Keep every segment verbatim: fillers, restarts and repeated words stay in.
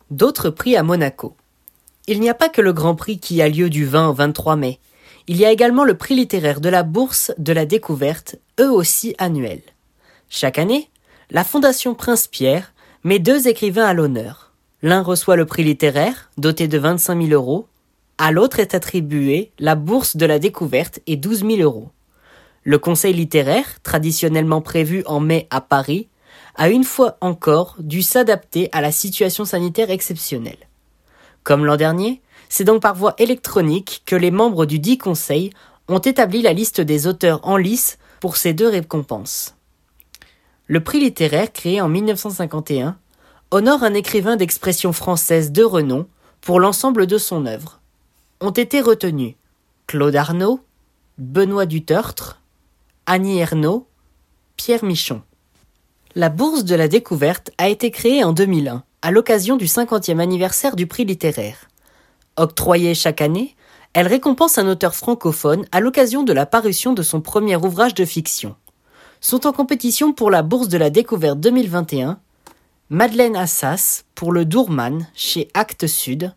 D'autres prix à Monaco. Il n'y a pas que le Grand Prix qui a lieu du vingt au vingt-trois mai. Il y a également le prix littéraire de la Bourse de la Découverte, eux aussi annuels. Chaque année, la Fondation Prince-Pierre met deux écrivains à l'honneur. L'un reçoit le prix littéraire, doté de vingt-cinq mille euros. À l'autre est attribuée la Bourse de la Découverte et douze mille euros. Le conseil littéraire, traditionnellement prévu en mai à Paris, a une fois encore dû s'adapter à la situation sanitaire exceptionnelle. Comme l'an dernier, c'est donc par voie électronique que les membres du dit conseil ont établi la liste des auteurs en lice pour ces deux récompenses. Le prix littéraire, créé en mille neuf cent cinquante et un, honore un écrivain d'expression française de renom pour l'ensemble de son œuvre. Ont été retenus Claude Arnaud, Benoît Dutertre, Annie Ernaux, Pierre Michon. La Bourse de la Découverte a été créée en deux mille un, à l'occasion du cinquantième anniversaire du prix littéraire. Octroyée chaque année, elle récompense un auteur francophone à l'occasion de la parution de son premier ouvrage de fiction. Sont en compétition pour la Bourse de la Découverte deux mille vingt et un, Madeleine Assas pour le Dourman chez Actes Sud,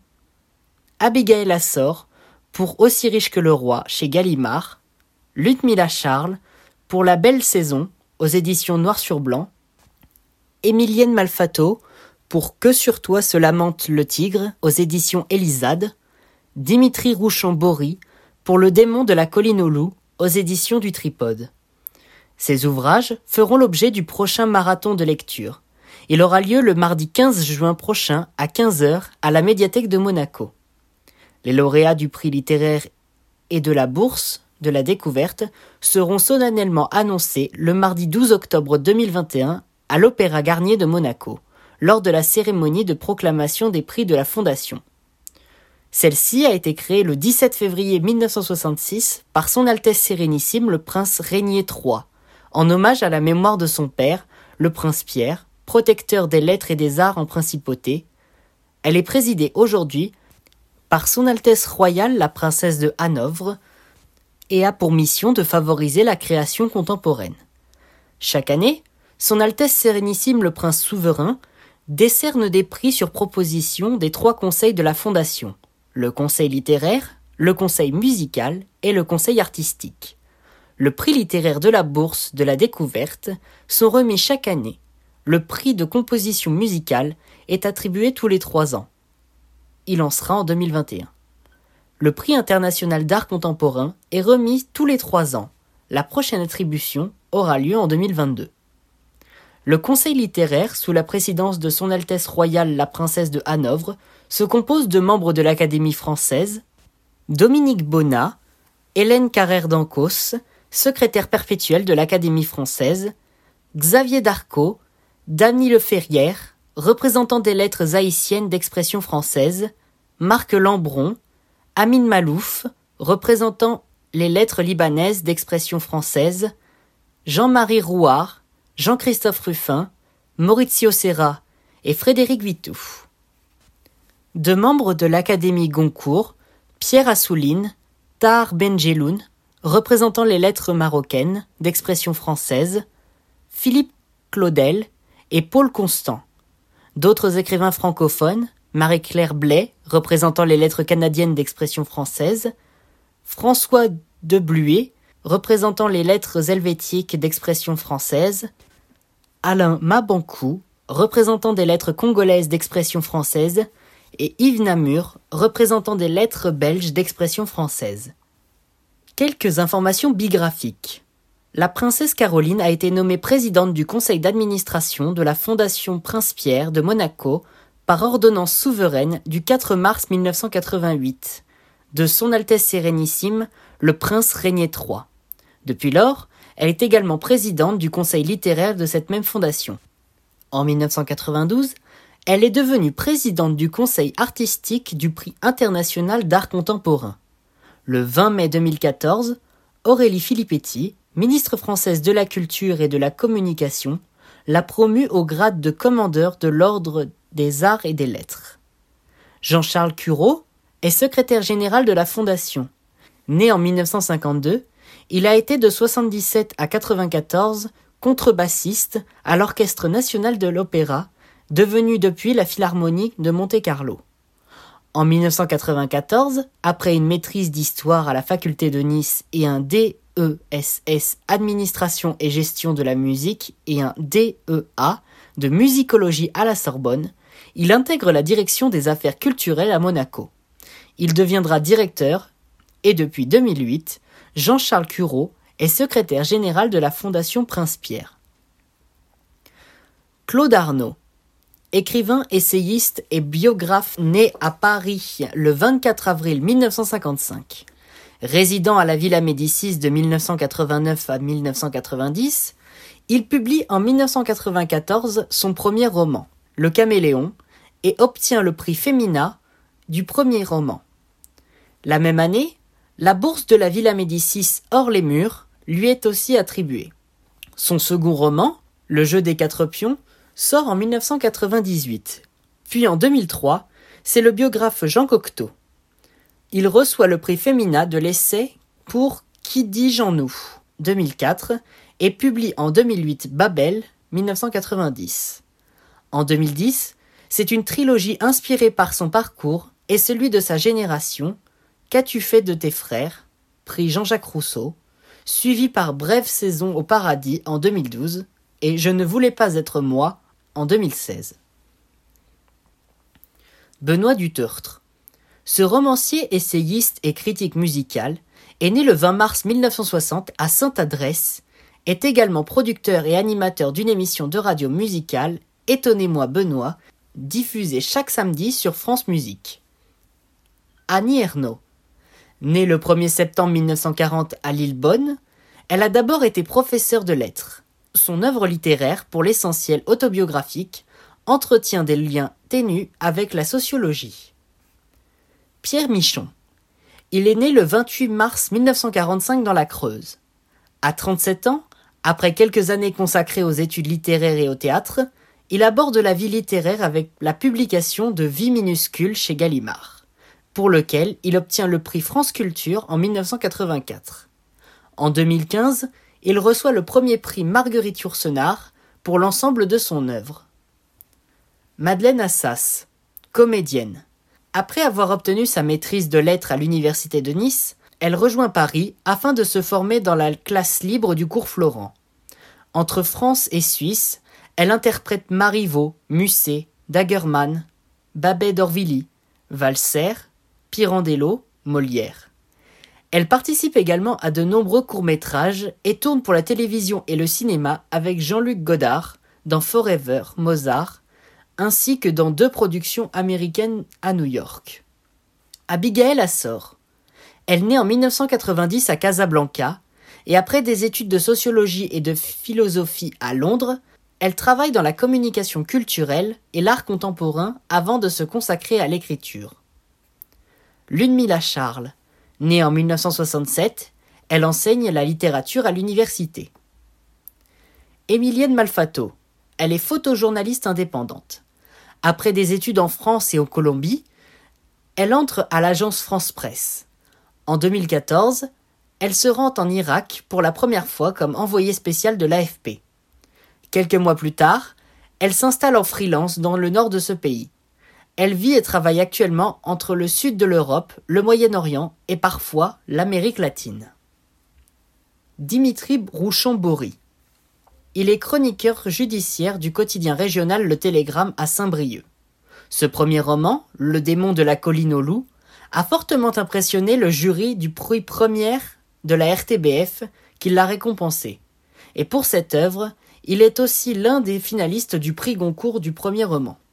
Abigail Assor pour Aussi riche que le roi chez Gallimard, Ludmilla Charles pour La Belle Saison aux éditions Noir sur Blanc, Émilienne Malfato pour Que sur toi se lamente le tigre aux éditions Élisade, Dimitri Rouchon-Bory pour Le démon de la colline aux loups aux éditions du Tripode. Ces ouvrages feront l'objet du prochain marathon de lecture. Il aura lieu le mardi quinze juin prochain à quinze heures à la médiathèque de Monaco. Les lauréats du prix littéraire et de la Bourse de la Découverte seront solennellement annoncés le mardi douze octobre deux mille vingt et un à l'Opéra Garnier de Monaco, lors de la cérémonie de proclamation des prix de la Fondation. Celle-ci a été créée le dix-sept février mille neuf cent soixante-six par Son Altesse Sérénissime le Prince Régnier trois, en hommage à la mémoire de son père, le Prince Pierre, protecteur des lettres et des arts en principauté. Elle est présidée aujourd'hui par Son Altesse Royale la Princesse de Hanovre et a pour mission de favoriser la création contemporaine. Chaque année, Son Altesse Sérénissime le Prince Souverain décerne des prix sur proposition des trois conseils de la Fondation, le conseil littéraire, le conseil musical et le conseil artistique. Le prix littéraire de la Bourse de la Découverte sont remis chaque année. Le prix de composition musicale est attribué tous les trois ans. Il en sera en deux mille vingt et un. Le prix international d'art contemporain est remis tous les trois ans. La prochaine attribution aura lieu en deux mille vingt-deux. Le conseil littéraire, sous la présidence de Son Altesse Royale la Princesse de Hanovre, se compose de membres de l'Académie française, Dominique Bonnat, Hélène Carrère d'Ancos, secrétaire perpétuelle de l'Académie française, Xavier Darcot, Dany Leferrière, représentant des lettres haïtiennes d'expression française, Marc Lambron, Amin Malouf, représentant les lettres libanaises d'expression française, Jean-Marie Rouard, Jean-Christophe Ruffin, Maurizio Serra et Frédéric Vitou. Deux membres de l'Académie Goncourt, Pierre Assouline, Tahar Benjeloun, représentant les lettres marocaines d'expression française, Philippe Claudel et Paul Constant. D'autres écrivains francophones, Marie-Claire Blais, représentant les lettres canadiennes d'expression française, François de Bluet, représentant les lettres helvétiques d'expression française, Alain Mabankou, représentant des lettres congolaises d'expression française, et Yves Namur, représentant des lettres belges d'expression française. Quelques informations biographiques. La princesse Caroline a été nommée présidente du conseil d'administration de la Fondation Prince-Pierre de Monaco par ordonnance souveraine du quatre mars mille neuf cent quatre-vingt-huit de Son Altesse Sérénissime le Prince Régnier trois. Depuis lors, elle est également présidente du conseil littéraire de cette même fondation. En mille neuf cent quatre-vingt-douze, elle est devenue présidente du conseil artistique du prix international d'art contemporain. Le vingt mai deux mille quatorze, Aurélie Filippetti, ministre française de la Culture et de la Communication, l'a promue au grade de commandeur de l'Ordre des Arts et des Lettres. Jean-Charles Curaud est secrétaire général de la Fondation. Né en mille neuf cent cinquante-deux, il a été de soixante-dix-sept à quatre-vingt-quatorze contrebassiste à l'Orchestre national de l'Opéra devenue depuis la Philharmonie de Monte-Carlo. En mille neuf cent quatre-vingt-quatorze, après une maîtrise d'histoire à la faculté de Nice et un D E S S Administration et gestion de la musique et un D E A de musicologie à la Sorbonne, il intègre la direction des affaires culturelles à Monaco. Il deviendra directeur et depuis deux mille huit, Jean-Charles Curaud est secrétaire général de la Fondation Prince-Pierre. Claude Arnault, écrivain, essayiste et biographe né à Paris le vingt-quatre avril mille neuf cent cinquante-cinq. Résidant à la Villa Médicis de mille neuf cent quatre-vingt-neuf à mille neuf cent quatre-vingt-dix, il publie en mille neuf cent quatre-vingt-quatorze son premier roman, Le Caméléon, et obtient le prix Femina du premier roman. La même année, la bourse de la Villa Médicis hors les murs lui est aussi attribuée. Son second roman, Le Jeu des quatre pions, sort en mille neuf cent quatre-vingt-dix-huit. Puis en deux mille trois, c'est le biographe Jean Cocteau. Il reçoit le prix Femina de l'essai pour Qui dis-je en nous deux mille quatre et publie en deux mille huit Babel mille neuf cent quatre-vingt-dix. En deux mille dix, c'est une trilogie inspirée par son parcours et celui de sa génération, Qu'as-tu fait de tes frères, prix Jean-Jacques Rousseau, suivi par Brève saison au paradis en deux mille douze et Je ne voulais pas être moi en deux mille seize. Benoît Dutertre. Ce romancier, essayiste et critique musical est né le vingt mars mille neuf cent soixante à Sainte-Adresse, est également producteur et animateur d'une émission de radio musicale, Étonnez-moi Benoît, diffusée chaque samedi sur France Musique. Annie Ernaux. Née le premier septembre mille neuf cent quarante à Lillebonne, elle a d'abord été professeure de lettres. Son œuvre littéraire, pour l'essentiel autobiographique, entretient des liens ténus avec la sociologie. Pierre Michon. Il est né le vingt-huit mars mille neuf cent quarante-cinq dans la Creuse. À trente-sept ans, après quelques années consacrées aux études littéraires et au théâtre, il aborde la vie littéraire avec la publication de Vie minuscule chez Gallimard, pour lequel il obtient le prix France Culture en mille neuf cent quatre-vingt-quatre. En deux mille quinze, il reçoit le premier prix Marguerite Yourcenar pour l'ensemble de son œuvre. Madeleine Assas, comédienne. Après avoir obtenu sa maîtrise de lettres à l'université de Nice, elle rejoint Paris afin de se former dans la classe libre du cours Florent. Entre France et Suisse, elle interprète Marivaux, Musset, Dagerman, Babet d'Orvilly, Valser, Pirandello, Molière. Elle participe également à de nombreux courts-métrages et tourne pour la télévision et le cinéma avec Jean-Luc Godard dans Forever, Mozart, ainsi que dans deux productions américaines à New York. Abigail Assor. Elle naît en mille neuf cent quatre-vingt-dix à Casablanca et après des études de sociologie et de philosophie à Londres, elle travaille dans la communication culturelle et l'art contemporain avant de se consacrer à l'écriture. Ludmilla Charles. Née en mille neuf cent soixante-sept, elle enseigne la littérature à l'université. Émilienne Malfato. Elle est photojournaliste indépendante. Après des études en France et en Colombie, elle entre à l'agence France Presse. En deux mille quatorze, elle se rend en Irak pour la première fois comme envoyée spéciale de l'A F P. Quelques mois plus tard, elle s'installe en freelance dans le nord de ce pays. Elle vit et travaille actuellement entre le sud de l'Europe, le Moyen-Orient et parfois l'Amérique latine. Dimitri Rouchon-Bory. Il est chroniqueur judiciaire du quotidien régional Le Télégramme à Saint-Brieuc. Ce premier roman, Le démon de la colline aux loups, a fortement impressionné le jury du prix première de la R T B F qui l'a récompensé. Et pour cette œuvre, il est aussi l'un des finalistes du prix Goncourt du premier roman.